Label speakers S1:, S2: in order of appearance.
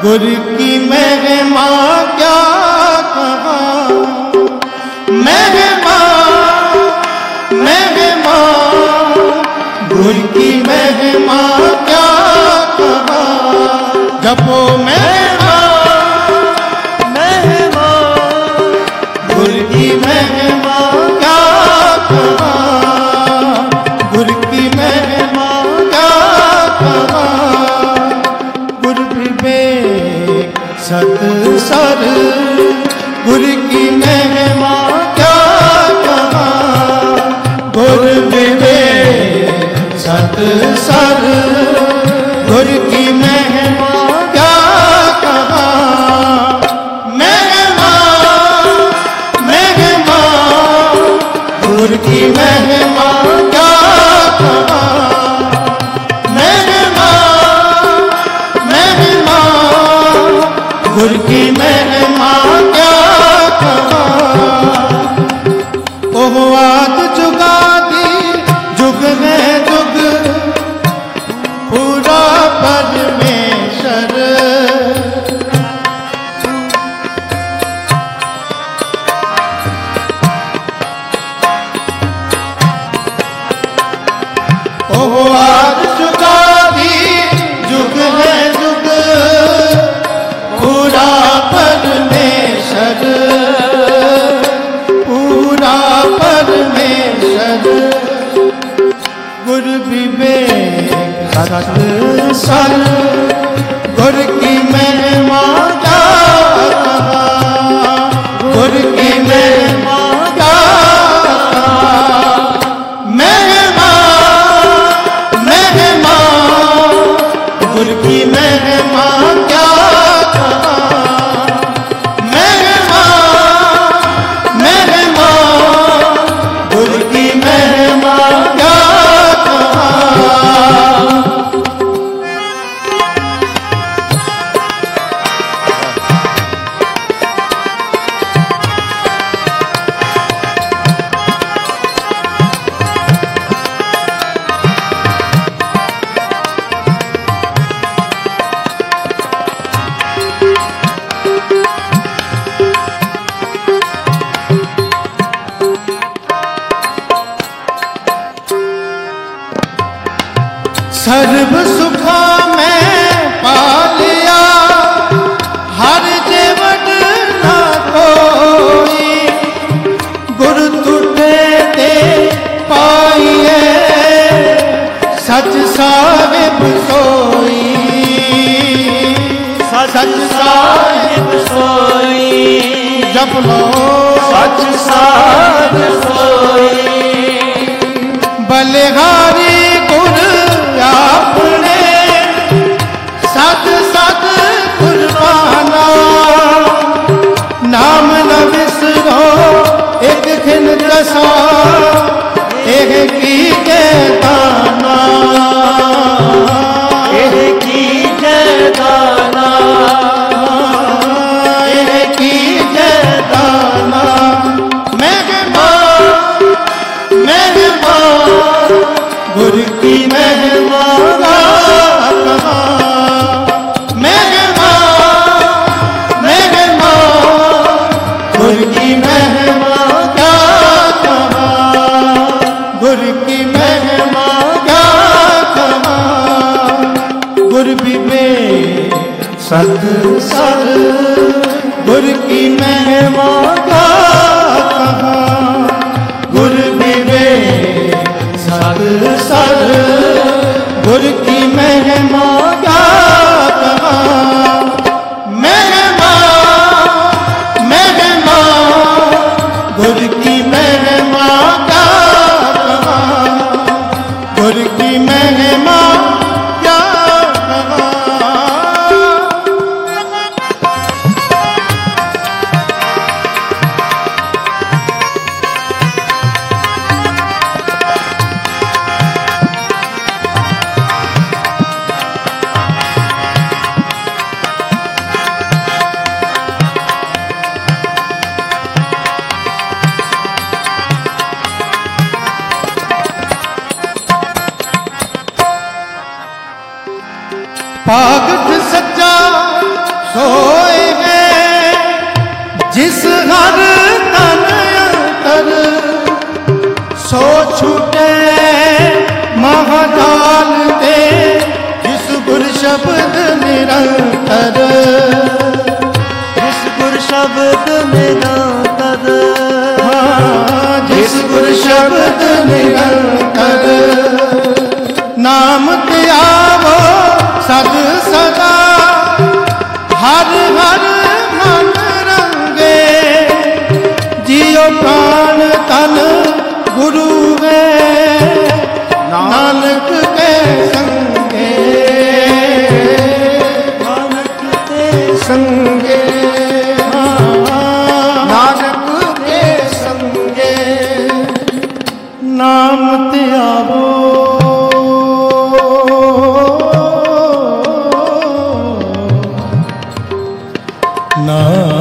S1: गुर की महिमा क्या कहा, महिमा महिमा गुर की महिमा क्या कहा। जपो महिमा महिमा गुर की महिमा क्या कहा, गुर की महिमा क्या कहा। गुर विवेक सत्सर गुर की महिमा क्या कहा, गुर विवेक सत्सर गुर की महिमा क्या कहा। महिमा महिमा गुर की महिमा क्या कहा, महिमा महिमा गुर की महिमा क्या कहा। ओह आद जुगादी जुग है जुग पूरा परमेश्वर। ओह आद जुगादी जुग है जुग पूरा परमेश्वर, पूरा परमेश्वर। गुर विवेक सत्सर गुर की महिमा क्या कहा, गुर की महिमा क्या कहा। महिमा महिमा गुर की महिमा क्या कहा, महिमा महिमा गुर की महिमा क्या कहा। सर्व सुखा मैं पा लिया हर जेवट ना कोई, गुर तुझे दे पाइए सच साहिब सोई, सच साहिब सोई। जप लो सच साहिब सोई। बलिहारी गुर अपने सत सत कुर्बाना, नाम न विसरो एक खिन दसा एक की जयदाना, एक की जयदाना, एक की जयदाना। महिमा महिमा गुर की महिमा कहा, महिमा महिमा गुर की महिमा क्या कहा, गुर की महिमा क्या कहा। गुर विवेक सत्सर गुर की महिमा क्या कहा, गुर विवेक सत्सर गुर की महिमा क्या कहा। महिमा महिमा गुर की महिमा क्या कहा, गुर की महिमा क्या कहा। पागठ सच्चा सोए है जिस हर तन अंतर सो छूटे महाजाल ते जिस गुर शब्द निरंतर
S2: जिस गुर शब्द निरंतर
S1: जिस गुर शब्द निरंतर नाम त्यावो सद सदा हर हर मन रंगे जियो प्राण तन गुरु वे नानक के संगे
S2: नानक ते
S1: संगे नानक के संगे नाम त्यावो ना